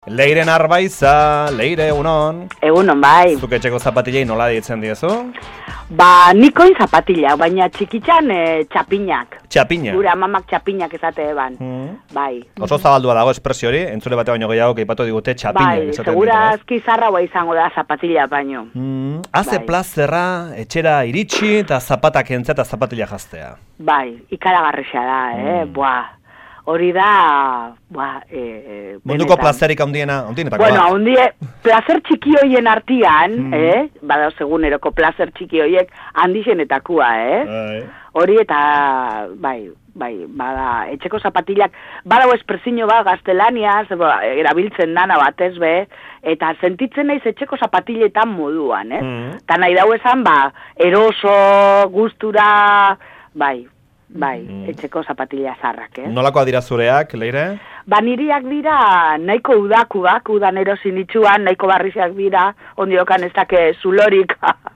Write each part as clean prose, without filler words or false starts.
Leiren Arbaiza, Leire, egunon. Egunon, bai. Zuk etxeko zapatilei nola deitzen diezu? Nikoin zapatila, baina txikitzan txapinak. Txapina? Gure amamak txapinak esate eban. Bai. Oso zabaldua dago espresio hori, entzule bate baino gehiago keipatu digute txapinak bai, esaten segurazki zarraua izango da zapatila baino. Haze bai. plazerra, etxera iritsi eta zapatak entzea eta zapatila jaztea. Bai, ikaragarrisa da, Hori da, Munduko plazerik handienetako bueno, plazer txiki hoien artian, bada segunero plazer txiki hoiek handixenetakoa, Hori eta, bai, bada, etxeko zapatilak, badago espresio bat gaztelaniaz, erabiltzen dana batez be, eta sentitzen naiz etxeko zapatiletan moduan, Eta nahi dau esan, eroso, gustura, Bai, etxeko zapatila zarrak, Nolakoa dira zureak, Leire? Niriak dira nahiko udakuak, udan erosin itxuan, nahiko barriak dira, ondiokan ez dake zulorik,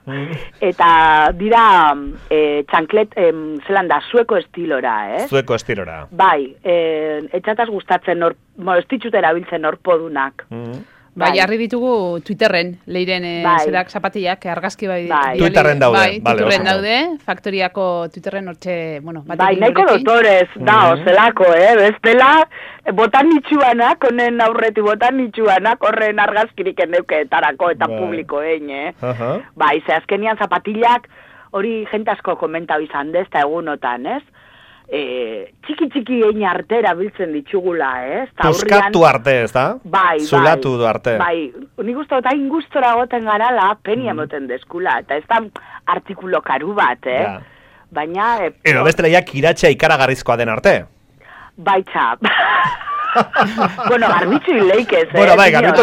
eta dira txanklet, zelan da, zueko estilora, Zueko estilora. Bai, etxataz gustatzen, ez ditut erabiltzen orpodunak. Bai, jarri ditugu Twitterren, Leiren zerak zapatilak, argazki bai. Twitterren daude, bai, Twitterren daude, faktoriako Twitterren hortxe, bai, nahiko dotorez, zelako, bestela, botan nitsuanak, honen aurreti botan nitsuanak, horren argazkirik eneuketarako eta publiko Bai, ze azkenian zapatilak, hori jente asko komentau izan dez, eta egunotan, txiki egin arte erabiltzen ditugula, Puskatu arte, ez da? Bai. Zulatu du arte. Bai, nik uste eta ingustora goten garala, peni emoten deskula, eta ez da artikulo karu bat, Baina... Edo besteleiak iratxea ikaragarrizkoa den arte? Bai, txap. Bueno, garbitzu ileikez, Bai, garbitu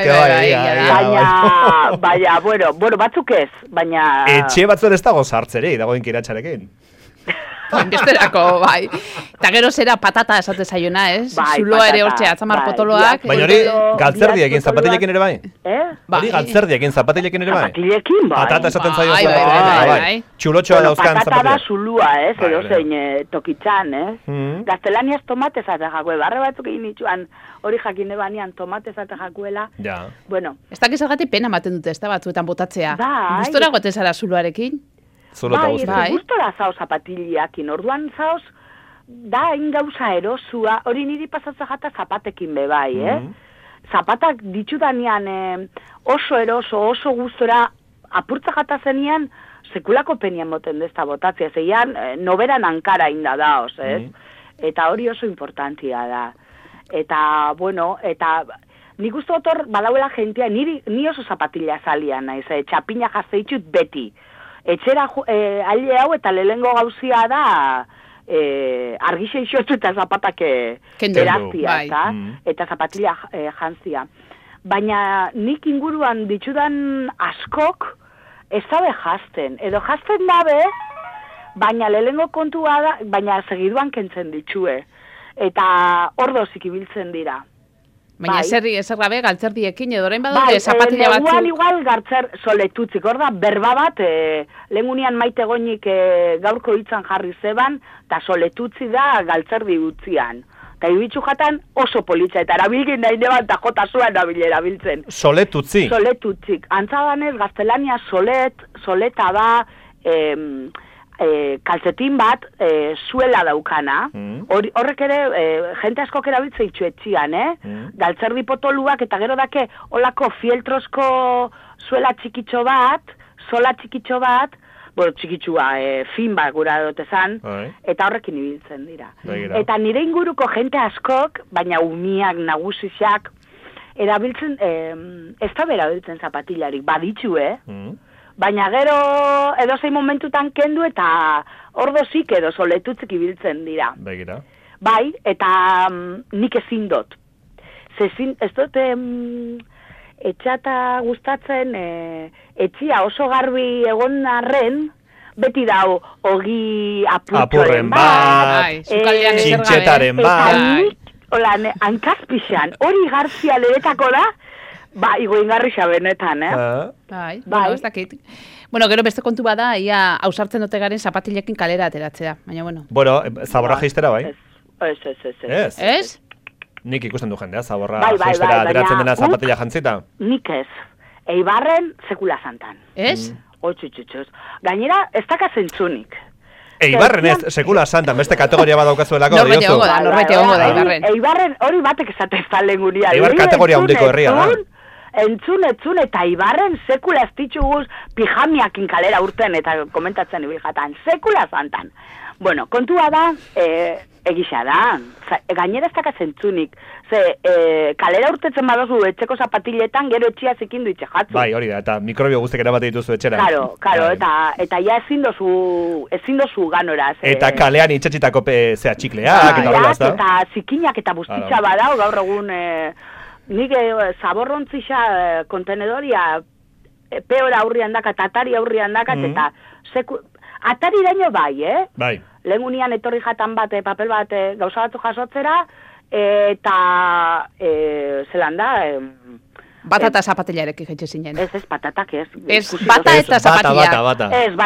leikez, Baina, batzuk ez, baina... Etxe batzuen ez dago sartzeri, dagoen kiratxarekin. Besterako, bai. Eta gero zera patata esate zaiona, Zuloa ere hortxe, atzamar potoloak. Baina hori galtzerdiekin, zapatilekin ere bai? Hori galtzerdiekin, zapatilekin ere bai? Zapatilekin, bai. Patata esaten zaio bai. Txulotxoa dauzkan zapatilekin. Patata da zapatilekin. zulua, edo zein tokitzan, Gaztelaniaz tomate zate jakue, barre batzuk egin itxuan, hori jakine banean tomate zate jakuela. Bueno. Ez dakiz algati pena maten dute, ez da batzuetan botatzea. Gustora goten zara zuloarekin? Bai, gustora zao zapatiliakin, orduan zaoz, da ingauza erosua, hori niri pasatza jata zapatekin be bai, Zapatak ditudanean oso eroso, oso gustora, apurtza jata zenian, sekulako penia moten dezta botatzea, zeian noberan hankara inda daoz, Eta hori oso importantia da. Eta, eta nik uste otor badauela jentia, ni oso zapatila zalian, txapina jazteitxut beti. Etxera alde hau eta lehengo gauzia da argixe isotu eta zapatak beraztia, eta zapatila jantzia. Baina nik inguruan ditudan askok ez dabe jazten. Edo jazten dabe, baina lehengo kontua da, baina segiduan kentzen ditue. Eta ordozik ibiltzen dira. Baina ezer gabe galtzerdiekin edo orain badute zapatila batzu. Igual galtzer soletutzik, hor da, berba bat, lehengunian maite goinik gaurko hitzan jarri zeban, eta soletutzi da galtzerdi utzian. Eta ibitzu jatan oso politza, eta erabilgin nahi neban, eta jota zuen erabiltzen. Soletutzi? Soletutzik. Antzadanez, gaztelania soleta da, kaltzetin bat zuela daukana, horrek ere jente askok erabiltze itxuetxian, galtzerdi potoluak eta gero dake olako fieltrosko zuela txikitxo bat, sola txikitxo bat, txikitxua, fin bat gura dutezan, eta horrekin ibiltzen dira. Eta nire inguruko jente askok, baina umiak, nagusixak, erabiltzen, ez da erabiltzen zapatilarik, baditxu, Baina gero edozein momentutan kendu eta ordozik edo soletutzik ibiltzen dira. Begira. Bai, eta nik ezin dut. Ez dut etxata gustatzen etxia oso garbi egon arren, beti dau ogi apurtxoren bat, txintxetaren bat. Eta nik, hankazpixan, hori garzia lehetako da, igo ingarrisa benetan, ez dakit. Bueno, gero beste kontu bada, ia ausartzen dute garen zapatilekin kalera ateratzea, baina bueno. Bueno, zaborra jeistera bai? Ez. Ez? Nik ikusten du jendea, zaborra jaistera ateratzen dena zapatilla jantzita. Nik ez. Eibarren sekula santan. Ez? Oitxutxutxuz. Gainera, ez daka zentzunik. Eibarren ez, sekula santan, beste kategoria bat daukazuelako. Norbete hongo da, Eibarren. Eibarren hori batek esate zalen guria. Eibar kategoria hundiko herria da. Entzun, eta Eibarren sekula ez dituguz pijamiakin kalera urten eta komentatzen ibil jatan. Sekula santan. Bueno, kontua da, egisa da, gainera ez daka zentzunik. Kalera urtetzen badozu etxeko zapatiletan, gero etxia zikindu itxe jatzu. Bai, hori da, eta mikrobio guztik erabate dituzu etxera. Karo, eta ja ezin dozu ganoraz. Eta kalean itxetxitako zea txikleak, eta horrela, ez da? Eta zikinak eta bustitza badau, gaur egun, nik zaborrontzixa kontenedoria, peora aurrian dakat, atari aurrian dakat, eta atari daño bai, Bai. Lehengunian etorri jatan bat, papel bat, gauza batzu jasotzera, eta zelan da... Batata zapatillarekin jaitxe zinen. Ez, patatak ez. Ez, bata eta zapatilla. Bata. Ez,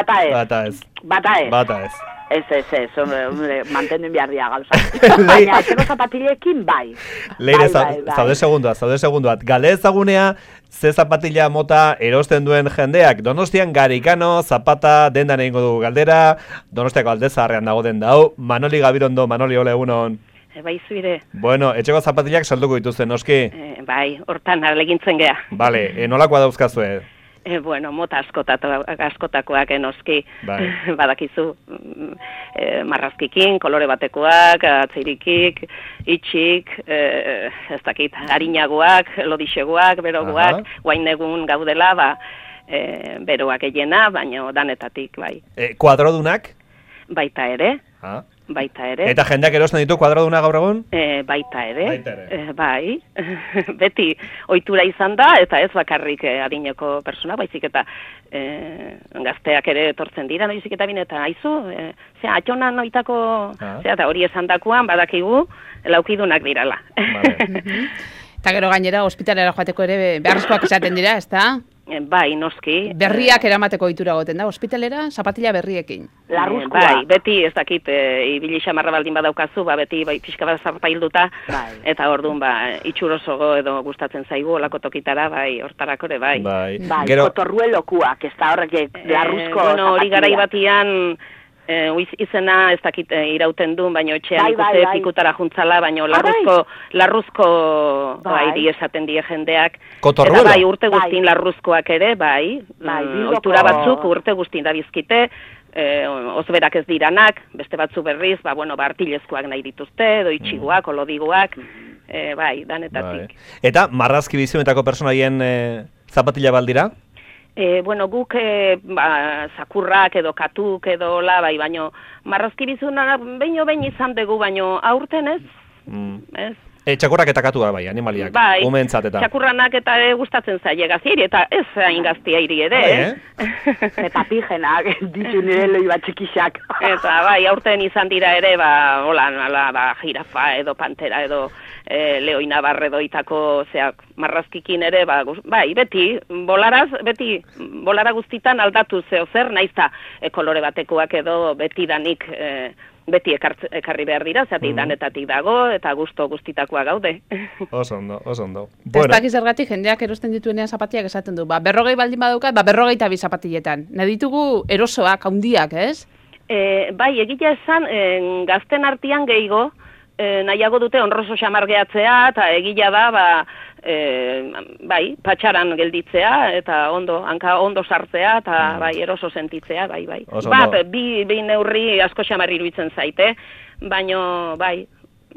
bata ez. Ez, mantenduen behar dia gauza. Baina, etxeko zapatilekin, bai. Leire, zaude segunduat. Gale ezagunea, ze zapatilla mota erosten duen jendeak. Donostian Garikano, Zapata, dendan egingo dugu galdera. Donostiako Aldezarrean dago den dau. Manoli Gabirondo, Manoli, ole egunon. Bai, zuire. Bueno, etxeko zapatillak salduko dituzten, noski? Bai, hortan alegintzen gea. Vale, nolakoa dauzkazue? Bueno, mota askotakoak enoski, bai. Badakizu, marrazkikin, kolore batekoak, atzeirikik, itxik, ez dakit, harinagoak, lodixegoak, berogoak, guain egun gaudela, beroak egiena, baina danetatik, bai. Kuadrodunak? Baita ere. Baita ere. Eta jendeak erosten ditu kuadroduna gaur egun? Baita ere. Bai. Beti ohitura izan da, eta ez bakarrik adineko persona, baizik eta gazteak ere etortzen dira, noizik eta bine, eta aizu, atxonan oitako, eta hori esan dakuan, badakigu, laukidunak dirala. Eta gero gainera, ospitalera joateko ere beharrezkoak izaten dira, ez da? Bai, noski. Berriak eramateko ohitura goten da, ospitalera, zapatilla berriekin. Larruzkoa. Bai, beti ez dakit, ibili xamarra baldin badaukazu, beti pixka bat zarpailduta, eta orduan, itxurosogo edo gustatzen zaigu, olako tokitara, hortarako ere, bai. Bai, kotorruelokuak, ez da horrek larruzko zapatilla. Hori garai batian, izena ez dakit irauten duen, baina etxean ikuste pikutara juntzala, baina larruzko bai esaten die jendeak. Kotorruelo? Eta bai, urte guztin larruzkoak ere, bai, ohitura batzuk urte guztin da bizkite, ozberak ez diranak, beste batzu berriz, artilezkoak nahi dituzte, edo itxiguak, olodiguak, bai, danetatik. Eta marrazki bizionetako personaien zapatilla baldira? Bueno, guk zakurrak edo katuk edo bai, baino marrazki bizuna behin izan dugu, baino aurten ez? Ez? Txakurrak eta katua, bai, animaliak, umentzat eta. Txakurranak eta gustatzen zaie gazieri, eta ez hain gaztia iri ere, Eta pijenak, ditu nire loi bat txikixak. Eta bai, aurten izan dira ere, jirafa edo pantera edo leoina barredoitako marrazkikin ere, bai, beti, bolara guztitan aldatu zer, naizta kolore batekoak edo beti danik, beti ekarri behar dira, zati danetatik dago, eta gusto guztitakoa gaude. Oso ondo. Ez dakiz zergatik jendeak erosten dituenean zapatiak esaten du, 40 baldin badaukat, 42 zapatilletan. Nahi ditugu erosoak, haundiak, ez? Bai, egitea esan, gazten artean gehiago, nahiago dute onroso xamargeatzea, eta egila da, bai, patxaran gelditzea, eta hanka ondo sartzea, eta bai, eroso sentitzea, bai. Bi neurri asko xamarri iruditzen zaite, baino, bai.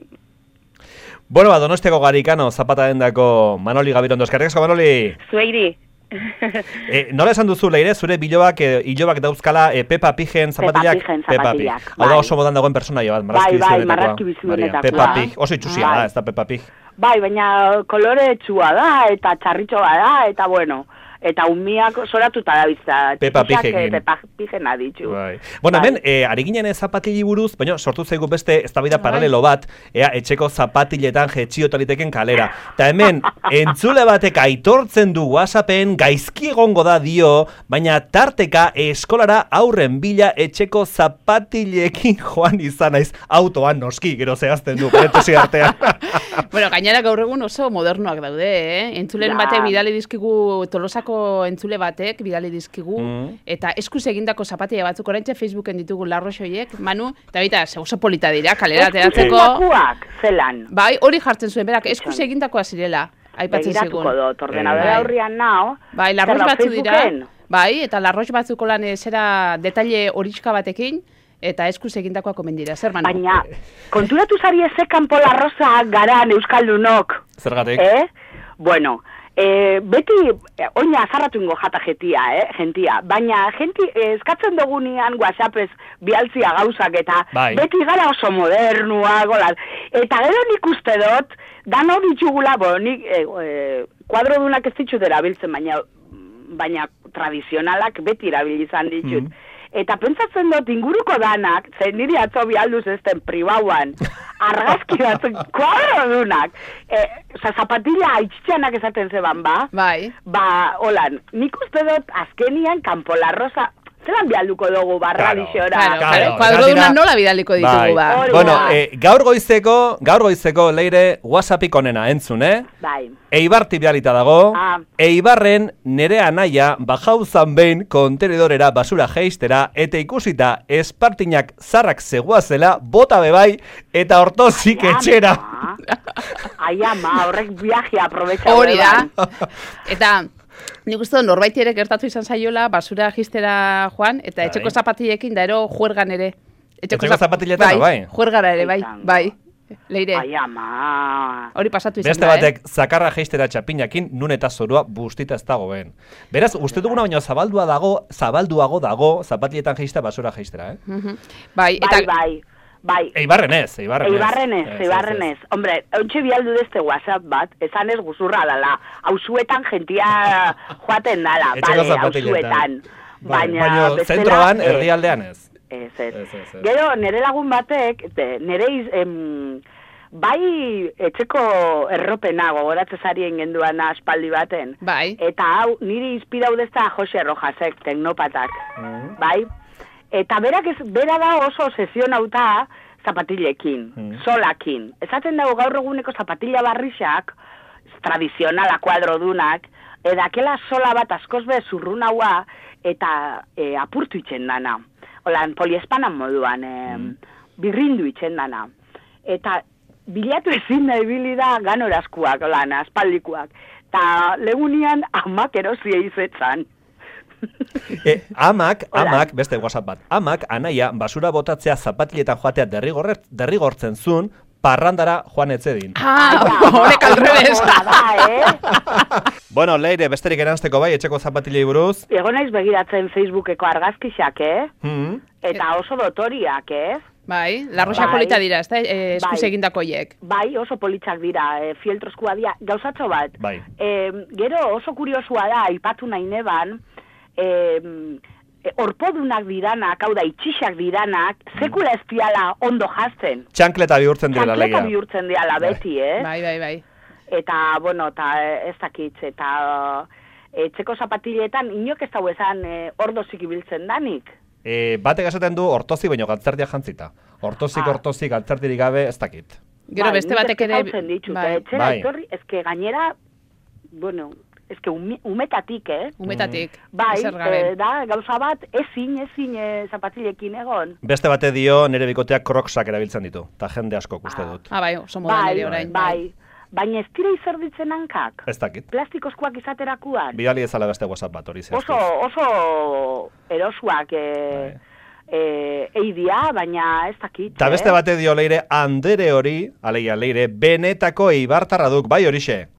Bueno, Donostiako Garikano, Zapata dendako Manoli Gabirondo, eskerrik asko, Manoli? Zueiri. Nola esan duzu, Leire, zure hilobak dauzkala Peppa Pigen zapatillak? Peppa Pig. Hau da oso modan dagoen personaia bat, marrazki bizionetakoa. Peppa Pig, oso itxusia da, ez da Peppa Pig. Bai, baina kolore txua da, eta txarritxoa da, eta bueno, eta umiak soratuta da bizta. Pepa Pigekin. Pepa Pigena ditu. Bai. Bueno, hemen, ari ginen zapatili buruz, baina sortu zaigu beste eztabaida paralelo bat, etxeko zapatiletan jetxiotu liteken kalera. Eta hemen, entzule batek aitortzen du WhatsAppen gaizki egongo da dio, baina tarteka eskolara aurren bila etxeko zapatilekin joan izan naiz autoan noski, gero zehazten du, parentesi artean. Bueno, gainera gaur egun oso modernoak daude, Entzulen batek bidali dizkigu, Tolosako entzule batek bidali dizkigu, eta eskuz egindako zapatia batzuk oraintxe Facebooken ditugu larroxoiek, Manu, eta baita, oso polita dira, kalera ateratzeko. Eskuzendakoak, zelan. Bai, hori jartzen zuen, berak, eskuz egindakoa zirela, aipatzen zigun. Begiratuko dut, ordenadora aurrian nao. Bai, larrox batzu dira, bai, eta larrox batzuko lan zera detalle horitzka batekin, eta eskuz egindakoa komen dira, zer Manu? Baina, konturatu zari eze kanpo larroza garan euskaldunok. Zergatik? Bueno, beti, oina azarratu ingo jata gentia, baina eskatzen dugunean WhatsAppez bialtzia gauzak eta beti gara oso modernua, golan. Eta gero nik uste dut, dan hori txugula, nik kuadrodunak ez ditut erabiltzen, baina tradizionalak beti erabilizan ditut. Eta pentsatzen dut inguruko danak, zen niri atzo bialduz ezten pribauan, argazki batzuk, kuadrodunak, zapatilla aitxitxanak esaten zeban, holan, nik uste dut azkenian kanpo larroza, zelan bialduko dugu radixora. Kuadrodunak nola bidaliko ditugu, Bueno, gaur goizeko Leire WhatsAppik onena entzun, Bai. Eibarti bialita dago, Eibarren nere anaia bajauzan behin kontenedorera basura jeistera, eta ikusita espartinak zarrak zegoazela, bota bebai, eta hortozik etxera. Ai ama, horrek viaje aprobetxa. Hori da. Eta nik uste dut norbaiti ere gertatu izan zaiola basura jistera joan, eta etxeko zapatilekin da ero juergan ere. Etxeko zapatiletan, bai? Juergara ere, bai. Leire. Ai ama. Hori pasatu izan da, Beste batek zakarra jeistera txapinakin, nun eta zorua bustita ez dagoen. Beraz, uste duguna baina zabalduago dago zapatiletan jeista basura jeistera, Bai, eta... Bai. Eibarren ez. Hombre, ontsi bialdu dezte WhatsApp bat, esan ez guzurra dala. Hauzuetan jentia joaten dala, hauzuetan. Baina zentroan, erdialdean ez. Ez. Gero, nire lagun batek, bai etxeko erropena gogoratzezarien genduana aspaldi baten. Bai. Eta hau, niri inspirau dezta Jose Rojasek, teknopatak. Bai. Eta bera da oso sesionauta zapatilekin, solakin. Esaten dago gaur eguneko zapatila barrixak, tradizionala kuadrodunak, edakela sola bat askoz be zurrunaua eta apurtu itxen dana. Olan, poliespanan moduan, birrindu itxen dana. Eta bilatu ezin da ibili da ganorazkuak, olan, aspaldikuak. Eta legunian amak erosi eizetzan. Amak, beste WhatsApp bat, amak anaia basura botatzea zapatiletan joatea derrigortzen zuen, parrandara joan etzedin. Horek alrebez. Bueno, Leire, besterik eranzteko bai, etxeko zapatilei buruz. Egon naiz begiratzen Facebookeko argazkixak, Eta oso dotoriak, Bai, larroxa polita dira, ez da, eskuz egindakoiek. Bai, oso politzak dira, fieltroskua dira, gauzatxo bat. Gero oso kuriosua da, aipatu nahi neban, orpodunak diranak, hau da, itxixak diranak, sekula ez diala ondo jazten. Txankleta bihurtzen dira, legia. Txankleta bihurtzen dira, beti, Bai. Eta, bueno, eta ez dakitz, eta etxeko zapatiletan, inok ez dago esan ordozik ibiltzen danik. Batek esaten du ortozi baino galtzerdia jantzita. Ortozik galtzerdirik gabe ez dakit. Gero beste batek ere... Etxera etorri, ezke gainera, bueno... Ez que umetatik, Umetatik. Bai, da, gauza bat, ezin zapatilekin egon. Beste bate dio, nire bikoteak kroksak erabiltzen ditu. Ta jende asko uste dut. Bai, oso modan ere orain. Bai. Baina ez dira izerditzen hankak. Ez dakit. Plastikozkoak izaterakuan. Bidali ezala beste WhatsApp bat hori zehaztu. Oso erosuak eidia, baina ez dakit. Ta beste bate dio Leire, Andere hori, alegia Leire, benetako eibartarra duk, bai horixe?